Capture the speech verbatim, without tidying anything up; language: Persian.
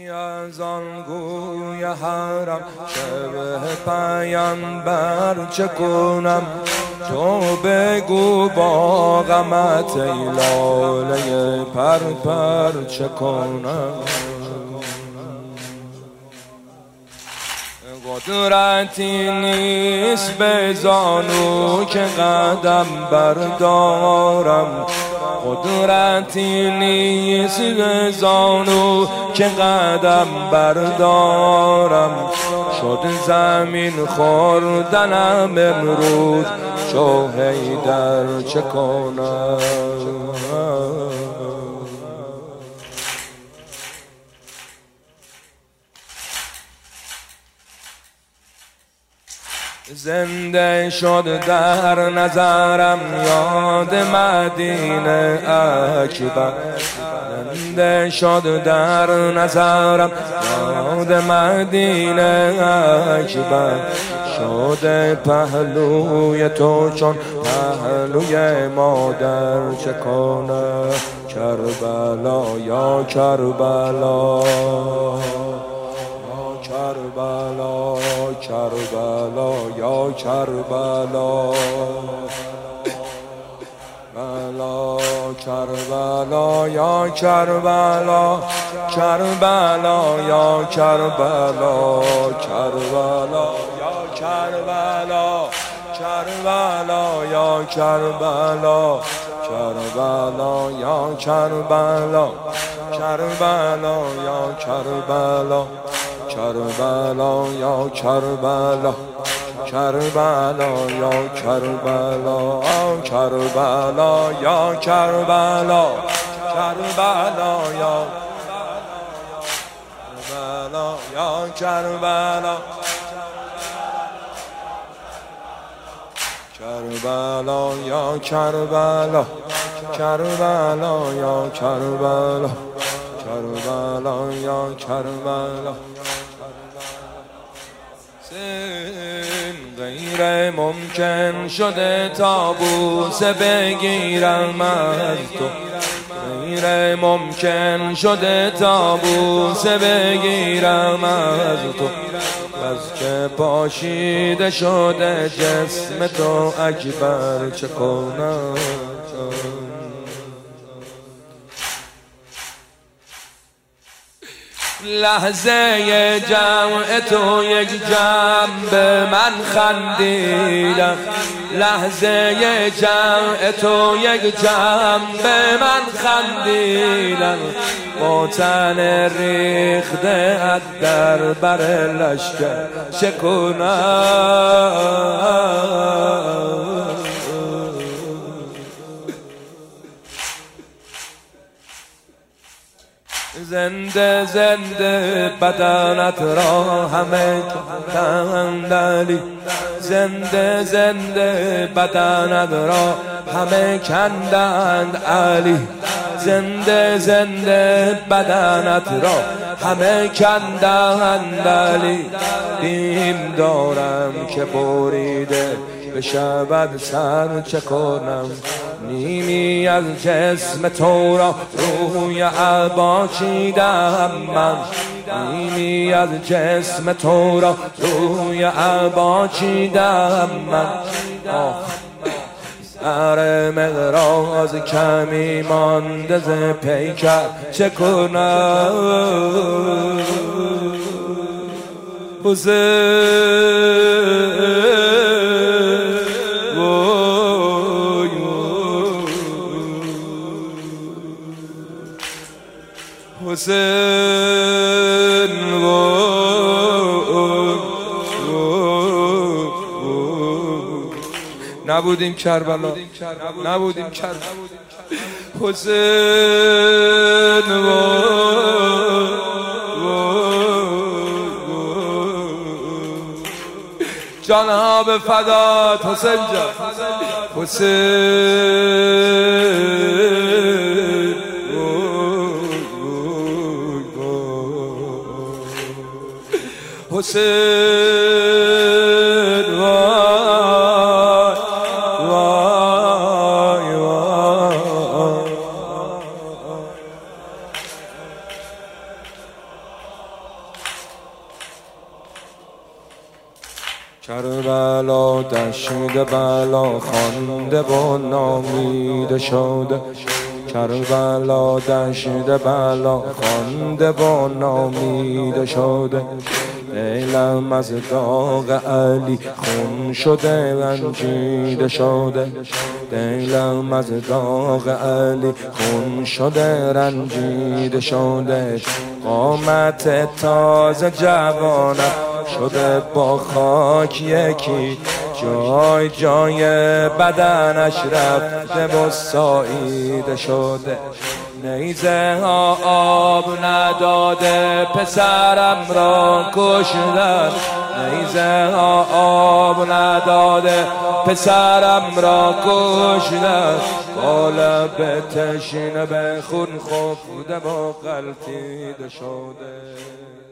از آن گوی حرم شبه پیامبر چه کنم؟ تو بگو با غمت ای لاله پر پر چه کنم؟ قدرتی نیست به زانو که قدم بردارم، قدرتی نیست به زانو که قدم بردارم. شد زمین خوردنم امروز چو حیدر چه کنم؟ زنده شد در نظرم یاد مدینه اکبر، زنده شد در نظرم یاد مدینه اکبر. شده پهلوی تو چون پهلوی مادر چه کنه؟ کربلا یا کربلا کربلا کربلا یا کربلا بلا کربلا یا کربلا کربلا یا کربلا کربلا یا کربلا کربلا یا کربلا کربلا یا کربلا کربلا یا کربلا کربلا یا کربلا کربلا یا کربلا کربلا یا کربلا کربلا یا کربلا یا کربلا کربلا یا کربلا کربلا یا کربلا کربلا یا کربلا. غیر ممکن شده تابوس بگیرم از تو، غیر ممکن شده تابوس بگیرم از تو. از که پاشیده شده جسم تو اکبر چه کنم؟ لحظه جمع تو یک جمع به من خندیدم، لحظه جمع تو یک جمع به من خندیدم. با تن ریخته در بر لشکر چه کنم؟ زنده زنده بدنت را همه کندند علی، زنده زنده بدنت را همه کندند علی، زنده زنده بدنت را همه کندند علی. بیم دارم که بریده بشود سر چه کنم؟ نیمی از جسم تو را روی عبا چیدم من، نیمی از جسم تو را روی عبا چیدم من. سر مقراض کمی مانده ز پیکر چه کنم؟ حسین حسین نبودیم کربلا، نبودیم کربلا. حسین جانها به فدات حسین جان، حسین حسین وای وای وای کربلا دشت بلا خوانده و نامیده شده، کربلا دشت بلا خوانده و نامیده شده. دلم از داغ علی خون شده رنجیده شده، دلم از داغ علی خون شده رنجیده شده. قامت تازه جوانم شده با خاک یکی، جای جای بدنش رفته و ساییده شده. نیزه ها آب نداده پسرم را کشتن، نیزه ها آب نداده پسرم را کشتن. با لب تشنه به خون خفته و غلطیده شده.